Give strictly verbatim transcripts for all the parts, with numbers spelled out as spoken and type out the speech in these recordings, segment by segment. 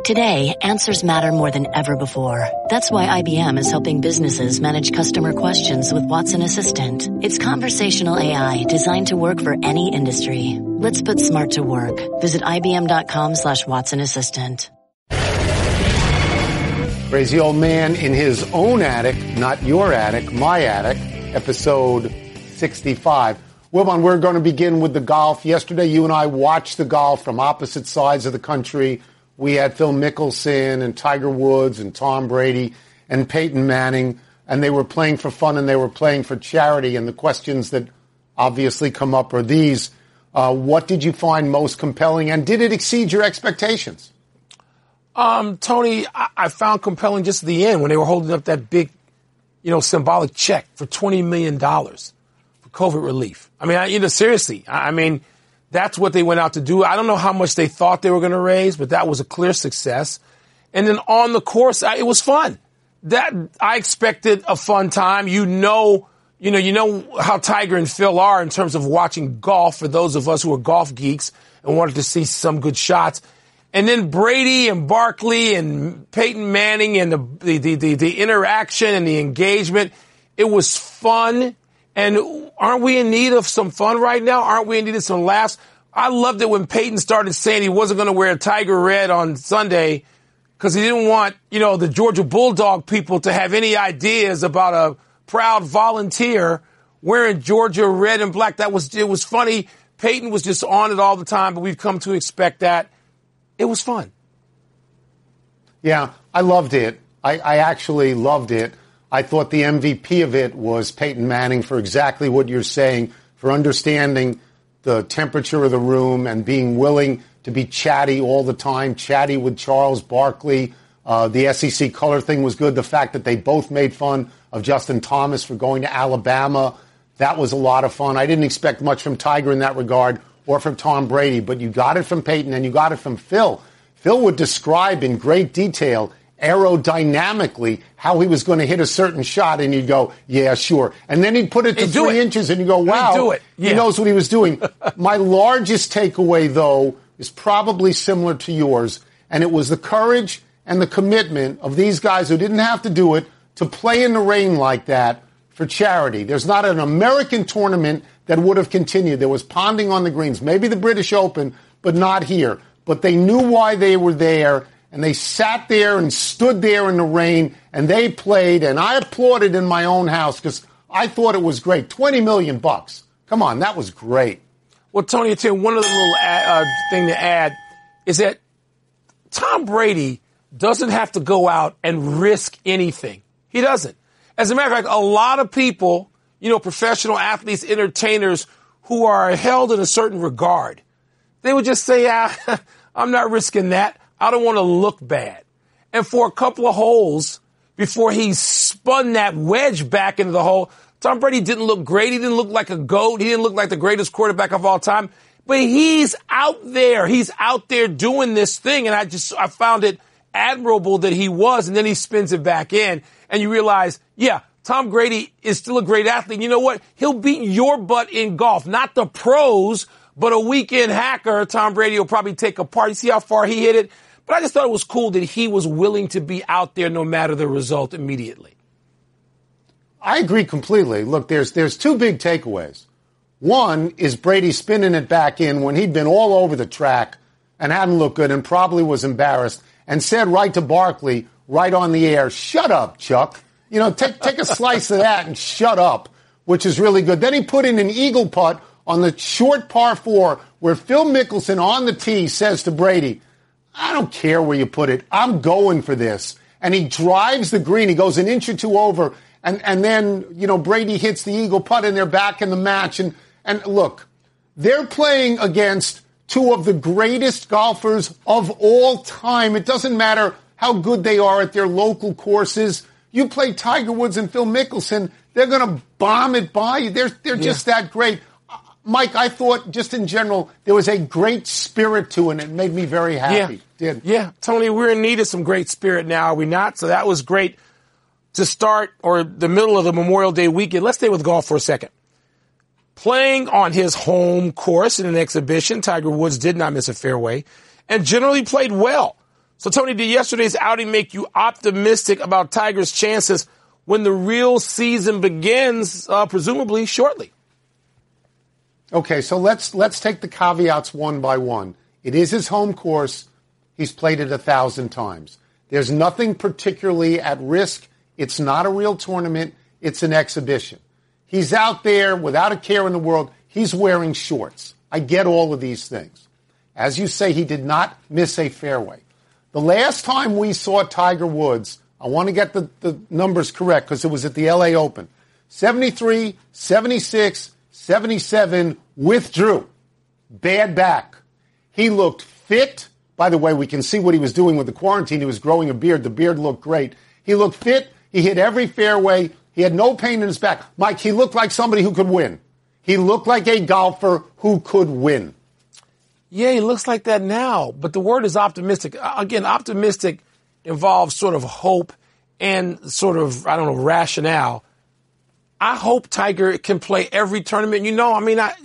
Today, answers matter more than ever before. That's why I B M is helping businesses manage customer questions with Watson Assistant. It's conversational A I designed to work for any industry. Let's put smart to work. Visit ibm.com slash Watson Assistant. Crazy old man in his own attic, not your attic, my attic, episode sixty-five. Wilbon, we're going to begin with the golf. Yesterday, you and I watched the golf from opposite sides of the country. We had Phil Mickelson and Tiger Woods and Tom Brady and Peyton Manning, and they were playing for fun and they were playing for charity. And the questions that obviously come up are these. Uh, what did you find most compelling, and did it exceed your expectations? Um, Tony, I, I found compelling just at the end when they were holding up that big, you know, symbolic check for twenty million dollars for COVID relief. I mean, I, you know, seriously, I, I mean, that's what they went out to do. I don't know how much they thought they were going to raise, but that was a clear success. And then on the course, I, it was fun. That I expected a fun time. You know, you know, you know how Tiger and Phil are in terms of watching golf. For those of us who are golf geeks and wanted to see some good shots, and then Brady and Barkley and Peyton Manning and the the the, the, the interaction and the engagement. It was fun. And aren't we in need of some fun right now? Aren't we in need of some laughs? I loved it when Peyton started saying he wasn't going to wear a Tiger red on Sunday because he didn't want, you know, the Georgia Bulldog people to have any ideas about a proud volunteer wearing Georgia red and black. That was, it was funny. Peyton was just on it all the time, but we've come to expect that. It was fun. Yeah, I loved it. I, I actually loved it. I thought the M V P of it was Peyton Manning for exactly what you're saying, for understanding the temperature of the room and being willing to be chatty all the time, chatty with Charles Barkley. Uh, the S E C color thing was good. The fact that they both made fun of Justin Thomas for going to Alabama, that was a lot of fun. I didn't expect much from Tiger in that regard or from Tom Brady, but you got it from Peyton and you got it from Phil. Phil would describe in great detail aerodynamically how he was going to hit a certain shot, and you'd go, yeah, sure. And then he'd put it to he'd three inches, and you go, wow, do it. Yeah. He knows what he was doing. My largest takeaway, though, is probably similar to yours, and it was the courage and the commitment of these guys who didn't have to do it to play in the rain like that for charity. There's not an American tournament that would have continued. There was ponding on the greens, maybe the British Open, but not here. But they knew why they were there, and they sat there and stood there in the rain, and they played, and I applauded in my own house because I thought it was great. twenty million bucks. Come on, that was great. Well, Tony, I tell you, one other little uh, thing to add is that Tom Brady doesn't have to go out and risk anything. He doesn't. As a matter of fact, a lot of people, you know, professional athletes, entertainers who are held in a certain regard, they would just say, ah, I'm not risking that. I don't want to look bad. And for a couple of holes before he spun that wedge back into the hole, Tom Brady didn't look great. He didn't look like a GOAT. He didn't look like the greatest quarterback of all time. But he's out there. He's out there doing this thing. And I just, I found it admirable that he was. And then he spins it back in. And you realize, yeah, Tom Brady is still a great athlete. You know what? He'll beat your butt in golf. Not the pros, but a weekend hacker. Tom Brady will probably take apart. You see how far he hit it? But I just thought it was cool that he was willing to be out there no matter the result immediately. I agree completely. Look, there's there's two big takeaways. One is Brady spinning it back in when he'd been all over the track and hadn't looked good and probably was embarrassed and said right to Barkley, right on the air, shut up, Chuck. You know, take take a slice of that and shut up, which is really good. Then he put in an eagle putt on the short par four where Phil Mickelson on the tee says to Brady, I don't care where you put it. I'm going for this. And he drives the green. He goes an inch or two over. And, and then, you know, Brady hits the eagle putt and they're back in the match. And, and look, they're playing against two of the greatest golfers of all time. It doesn't matter how good they are at their local courses. You play Tiger Woods and Phil Mickelson, they're going to bomb it by you. They're, they're yeah. just that great. Mike, I thought just in general there was a great spirit to it, and it made me very happy. Yeah. Did. Yeah, Tony, we're in need of some great spirit now, are we not? So that was great to start, or the middle of the Memorial Day weekend. Let's stay with golf for a second. Playing on his home course in an exhibition, Tiger Woods did not miss a fairway and generally played well. So, Tony, did yesterday's outing make you optimistic about Tiger's chances when the real season begins, uh, presumably shortly? Okay, so let's let's take the caveats one by one. It is his home course. He's played it a thousand times. There's nothing particularly at risk. It's not a real tournament. It's an exhibition. He's out there without a care in the world. He's wearing shorts. I get all of these things. As you say, he did not miss a fairway. The last time we saw Tiger Woods, I want to get the, the numbers correct because it was at the L A Open, seventy-three, seventy-six, seventy-seven, withdrew. Bad back. He looked fit. By the way, we can see what he was doing with the quarantine. He was growing a beard. The beard looked great. He looked fit. He hit every fairway. He had no pain in his back. Mike, he looked like somebody who could win. He looked like a golfer who could win. Yeah, he looks like that now. But the word is optimistic. Again, optimistic involves sort of hope and sort of, I don't know, rationale. I hope Tiger can play every tournament. You know, I mean, I,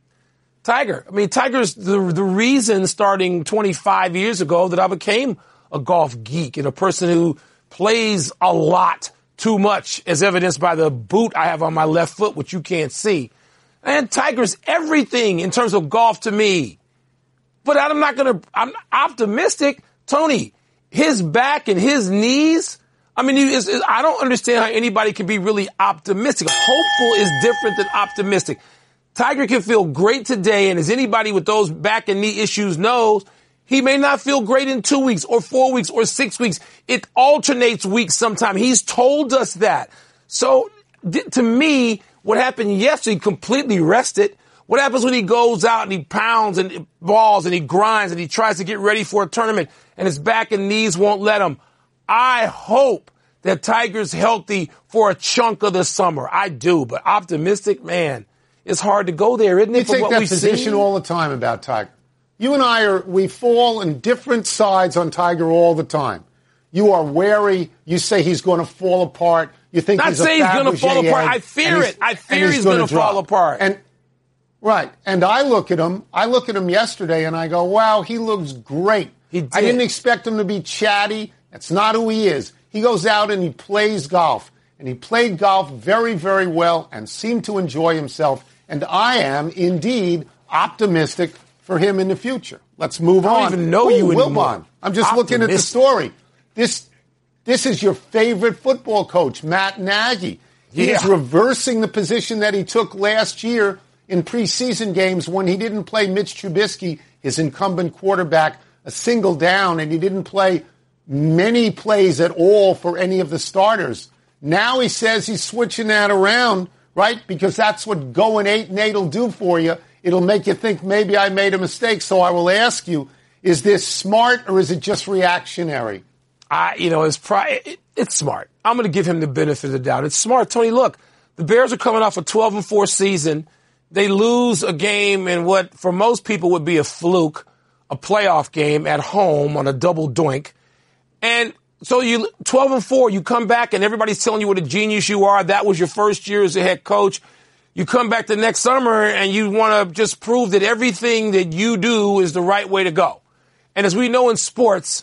Tiger. I mean, Tiger's the, the reason starting twenty-five years ago that I became a golf geek and a person who plays a lot too much, as evidenced by the boot I have on my left foot, which you can't see. And Tiger's everything in terms of golf to me. But I'm not going to, I'm optimistic. Tony, his back and his knees, I mean, it's, it's, I don't understand how anybody can be really optimistic. Hopeful is different than optimistic. Tiger can feel great today, and as anybody with those back and knee issues knows, he may not feel great in two weeks or four weeks or six weeks. It alternates weeks sometimes. He's told us that. So th- to me, what happened yesterday, completely rested. What happens when he goes out and he pounds and balls and he grinds and he tries to get ready for a tournament and his back and knees won't let him? I hope that Tiger's healthy for a chunk of the summer. I do, but optimistic, man, it's hard to go there, isn't it? You take that position all the time about Tiger. You and I are, we fall on different sides on Tiger all the time. You are wary. You say he's going to fall apart. You think Not he's say a he's going to fall apart. I fear it. I fear he's, he's going to fall apart. And right. And I look at him. I look at him yesterday and I go, wow, he looks great. He did. I didn't expect him to be chatty. That's not who he is. He goes out and he plays golf. And he played golf very, very well and seemed to enjoy himself. And I am indeed optimistic for him in the future. Let's move on. I don't even know Ooh, you anymore. Wilbon. I'm just Optimistic. looking at the story. This this is your favorite football coach, Matt Nagy. He's Yeah. reversing the position that he took last year in preseason games when he didn't play Mitch Trubisky, his incumbent quarterback, a single down, and he didn't play many plays at all for any of the starters. Now he says he's switching that around, right? Because that's what going eight and eight will do for you. It'll make you think maybe I made a mistake. So I will ask you, is this smart or is it just reactionary? I, you know, it's pri- it, it's smart. I'm going to give him the benefit of the doubt. It's smart. Tony, look, the Bears are coming off a twelve and four season. They lose a game in what for most people would be a fluke, a playoff game at home on a double doink. And so you twelve and four, you come back and everybody's telling you what a genius you are. That was your first year as a head coach. You come back the next summer and you want to just prove that everything that you do is the right way to go. And as we know in sports,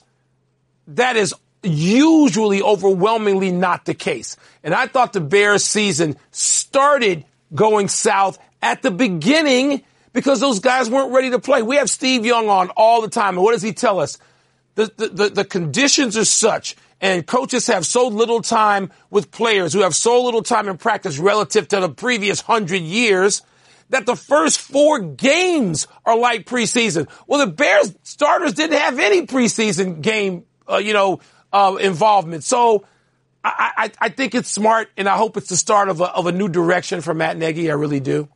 that is usually overwhelmingly not the case. And I thought the Bears season started going south at the beginning because those guys weren't ready to play. We have Steve Young on all the time. And what does he tell us? The, the, the, the conditions are such, and coaches have so little time with players who have so little time in practice relative to the previous hundred years that the first four games are like preseason. Well, the Bears starters didn't have any preseason game, uh, you know, uh, involvement. So I, I, I think it's smart, and I hope it's the start of a, of a new direction for Matt Nagy. I really do.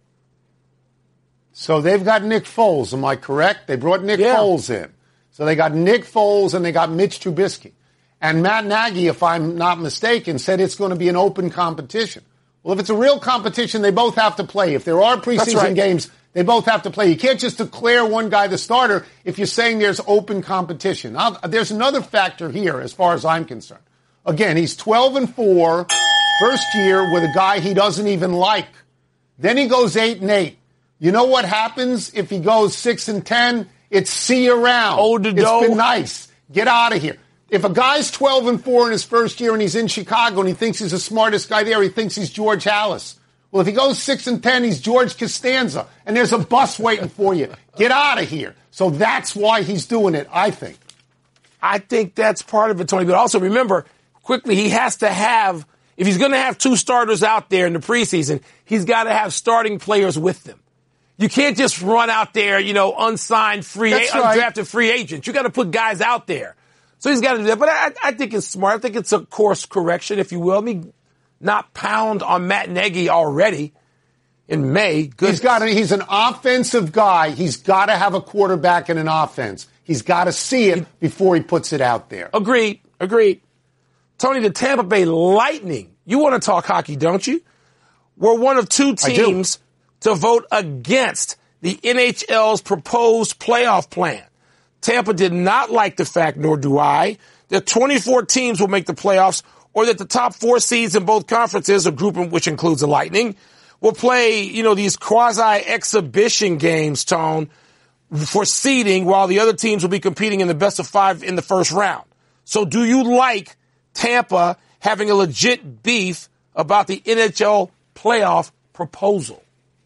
So they've got Nick Foles, am I correct? They brought Nick Yeah. Foles in. So they got Nick Foles and they got Mitch Trubisky. And Matt Nagy, if I'm not mistaken, said it's going to be an open competition. Well, if it's a real competition, they both have to play. If there are preseason right. games, they both have to play. You can't just declare one guy the starter if you're saying there's open competition. Now, there's another factor here as far as I'm concerned. Again, he's twelve and four, first year with a guy he doesn't even like. Then he goes eight and eight. You know what happens if he goes six and ten? It's see you around. Hold the It's dough. been nice. Get out of here. If a guy's twelve and four in his first year and he's in Chicago and he thinks he's the smartest guy there, he thinks he's George Halas. Well, if he goes six and ten, he's George Costanza, and there's a bus waiting for you. Get out of here. So that's why he's doing it, I think. I think that's part of it, Tony. But also remember, quickly, he has to have, if he's going to have two starters out there in the preseason, he's got to have starting players with them. You can't just run out there, you know, unsigned free, That's a- right. undrafted free agents. You got to put guys out there. So he's got to do that. But I, I think it's smart. I think it's a course correction, if you will. I mean, not pound on Matt Nagy already in May. Good. He's got. A, he's an offensive guy. He's got to have a quarterback and an offense. He's got to see it before he puts it out there. Agreed. Agreed. Tony, the Tampa Bay Lightning. You want to talk hockey, don't you? We're one of two teams to vote against the N H L's proposed playoff plan. Tampa did not like the fact, nor do I, that twenty-four teams will make the playoffs, or that the top four seeds in both conferences, a group which includes the Lightning, will play, you know, these quasi-exhibition games, Tone, for seeding, while the other teams will be competing in the best of five in the first round. So do you like Tampa having a legit beef about the N H L playoff proposal?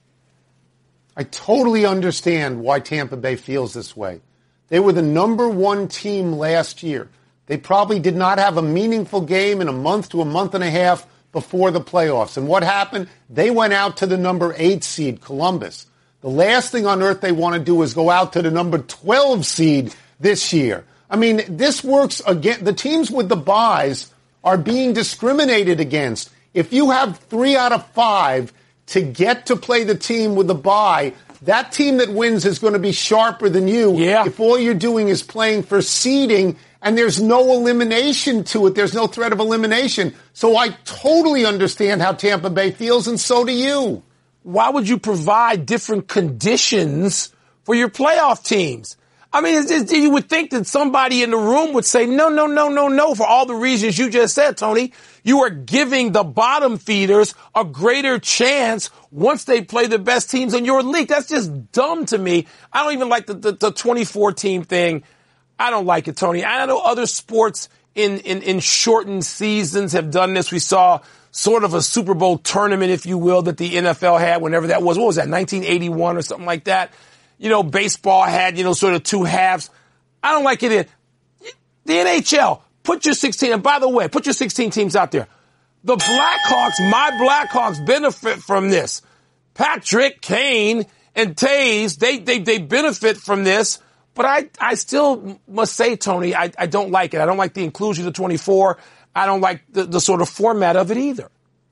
I totally understand why Tampa Bay feels this way. They were the number one team last year. They probably did not have a meaningful game in a month to a month and a half before the playoffs. And what happened? They went out to the number eight seed, Columbus. The last thing on earth they want to do is go out to the number twelve seed this year. I mean, this works again. The teams with the buys are being discriminated against. If you have three out of five to get to play the team with the bye, that team that wins is going to be sharper than you. Yeah. If all you're doing is playing for seeding and there's no elimination to it, there's no threat of elimination. So I totally understand how Tampa Bay feels, and so do you. Why would you provide different conditions for your playoff teams? I mean, it's, it's, you would think that somebody in the room would say, no, no, no, no, no, for all the reasons you just said, Tony. You are giving the bottom feeders a greater chance once they play the best teams in your league. That's just dumb to me. I don't even like the, the, the twenty-four team thing. I don't like it, Tony. I know other sports in, in, in shortened seasons have done this. We saw sort of a Super Bowl tournament, if you will, that the N F L had whenever that was. What was that, nineteen eighty-one or something like that? You know, baseball had, you know, sort of two halves. I don't like it in the N H L. Put your sixteen, and by the way, put your sixteen teams out there. The Blackhawks, my Blackhawks benefit from this. Patrick, Kane, and Taves, they, they, they benefit from this. But I, I still must say, Tony, I, I don't like it. I don't like the inclusion of twenty-four. I don't like the, the sort of format of it either.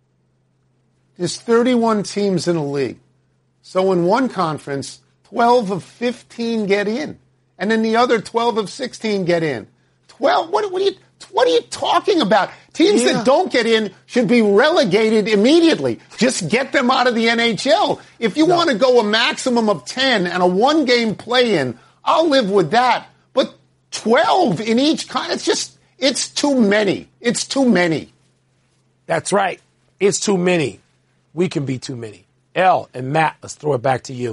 There's thirty-one teams in a league. So in one conference, twelve of fifteen get in. And in the other, twelve of sixteen get in. twelve? What, what, are, you, what are you talking about? Teams yeah. that don't get in should be relegated immediately. Just get them out of the N H L. If you no. want to go a maximum of ten and a one-game play-in, I'll live with that. But twelve in each kind, it's just, it's too many. It's too many. That's right. It's too many. We can be too many. Elle and Matt, let's throw it back to you.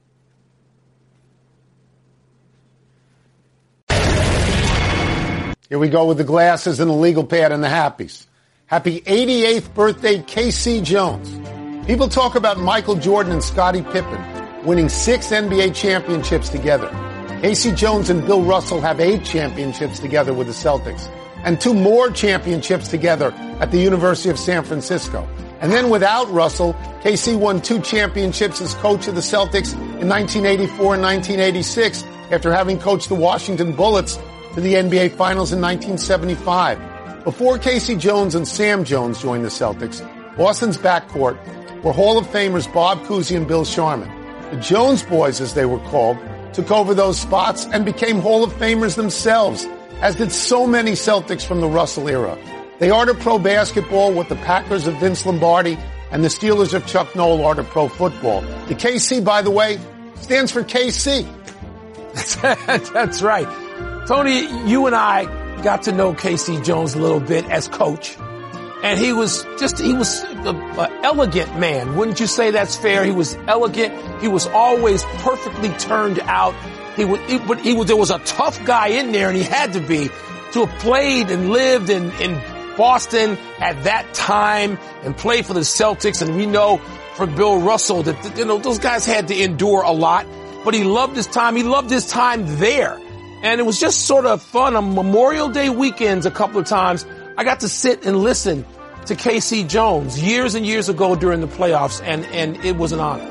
Here we go with the glasses and the legal pad and the happies. Happy eighty-eighth birthday, K C Jones. People talk about Michael Jordan and Scottie Pippen winning six N B A championships together. K C Jones and Bill Russell have eight championships together with the Celtics and two more championships together at the University of San Francisco. And then without Russell, K C won two championships as coach of the Celtics in nineteen eighty-four and nineteen eighty-six after having coached the Washington Bullets to the N B A Finals in nineteen seventy-five. Before K C Jones and Sam Jones joined the Celtics, Boston's backcourt were Hall of Famers Bob Cousy and Bill Sharman. The Jones boys, as they were called, took over those spots and became Hall of Famers themselves, as did so many Celtics from the Russell era. They are to pro basketball what the Packers of Vince Lombardi and the Steelers of Chuck Noll are to pro football. The K C, by the way, stands for K C. That's right. Tony, you and I got to know K C Jones a little bit as coach. And he was just, he was an elegant man. Wouldn't you say that's fair? He was elegant. He was always perfectly turned out. He was, he, but he was, there was a tough guy in there, and he had to be, to have played and lived in, in Boston at that time and played for the Celtics. And we know for Bill Russell that, you know, those guys had to endure a lot, but he loved his time. He loved his time there. And it was just sort of fun on Memorial Day weekends a couple of times. I got to sit and listen to K C Jones years and years ago during the playoffs, and, and it was an honor.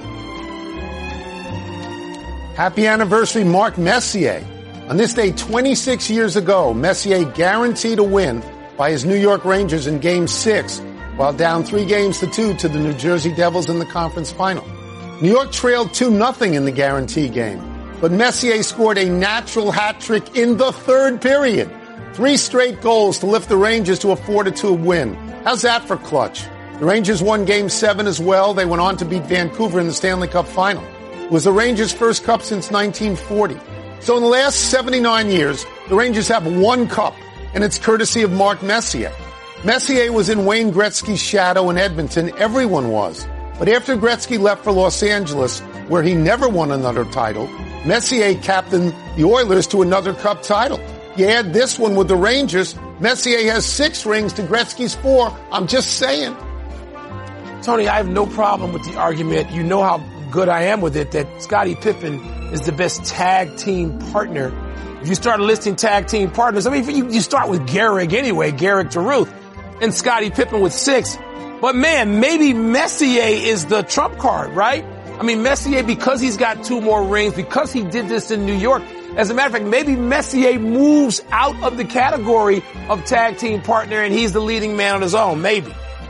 Happy anniversary, Mark Messier. On this day twenty-six years ago, Messier guaranteed a win by his New York Rangers in Game six, while down three games to two to the New Jersey Devils in the conference final. New York trailed two nothing in the guarantee game, but Messier scored a natural hat trick in the third period. Three straight goals to lift the Rangers to a four to two win. How's that for clutch? The Rangers won Game seven as well. They went on to beat Vancouver in the Stanley Cup final. It was the Rangers' first cup since nineteen forty. So in the last seventy-nine years, the Rangers have one cup, and it's courtesy of Mark Messier. Messier was in Wayne Gretzky's shadow in Edmonton. Everyone was. But after Gretzky left for Los Angeles, where he never won another title, Messier captained the Oilers to another cup title. You add this one with the Rangers, Messier has six rings to Gretzky's four. I'm just saying. Tony, I have no problem with the argument. You know how good I am with it, that Scottie Pippen is the best tag team partner. If you start listing tag team partners, I mean, you, you start with Gehrig anyway, Gehrig to Ruth, and Scottie Pippen with six. But man, maybe Messier is the trump card, right? I mean, Messier, because he's got two more rings, because he did this in New York. As a matter of fact, maybe Messier moves out of the category of tag team partner and he's the leading man on his own. Maybe.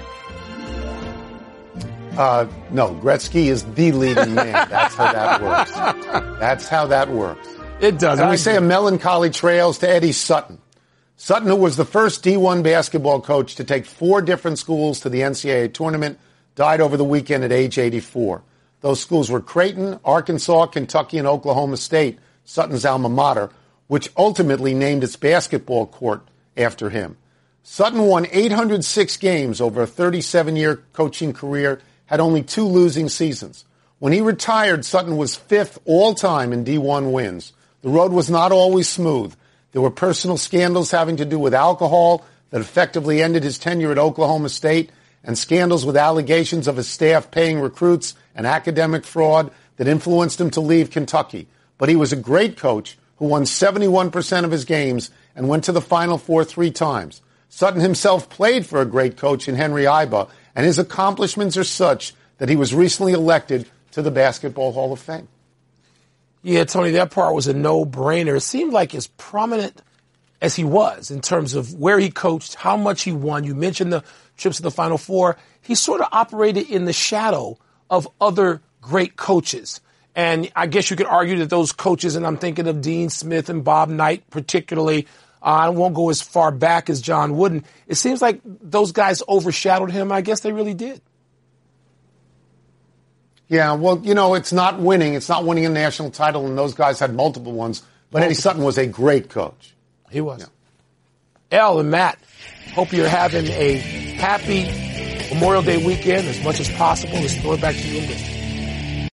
Uh, no, Gretzky is the leading man. That's how that works. That's how that works. It does. And we say a melancholy trails to Eddie Sutton. Sutton, who was the first D one basketball coach to take four different schools to the N C double A tournament, died over the weekend at age eighty-four. Those schools were Creighton, Arkansas, Kentucky, and Oklahoma State, Sutton's alma mater, which ultimately named its basketball court after him. Sutton won eight hundred six games over a thirty-seven-year coaching career, had only two losing seasons. When he retired, Sutton was fifth all-time in D one wins. The road was not always smooth. There were personal scandals having to do with alcohol that effectively ended his tenure at Oklahoma State, and scandals with allegations of his staff paying recruits and academic fraud that influenced him to leave Kentucky. But he was a great coach who won seventy-one percent of his games and went to the Final Four three times. Sutton himself played for a great coach in Henry Iba, and his accomplishments are such that he was recently elected to the Basketball Hall of Fame. Yeah, Tony, that part was a no-brainer. It seemed like as prominent as he was in terms of where he coached, how much he won. You mentioned the trips to the Final Four. He sort of operated in the shadow of other great coaches. And I guess you could argue that those coaches, and I'm thinking of Dean Smith and Bob Knight particularly, uh, I won't go as far back as John Wooden. It seems like those guys overshadowed him. I guess they really did. Yeah, well, you know, it's not winning. It's not winning a national title, and those guys had multiple ones. But multiple. Eddie Sutton was a great coach. He was. Yeah. El and Matt, hope you're having a happy Memorial Day weekend as much as possible. Let's throw it back to you in business.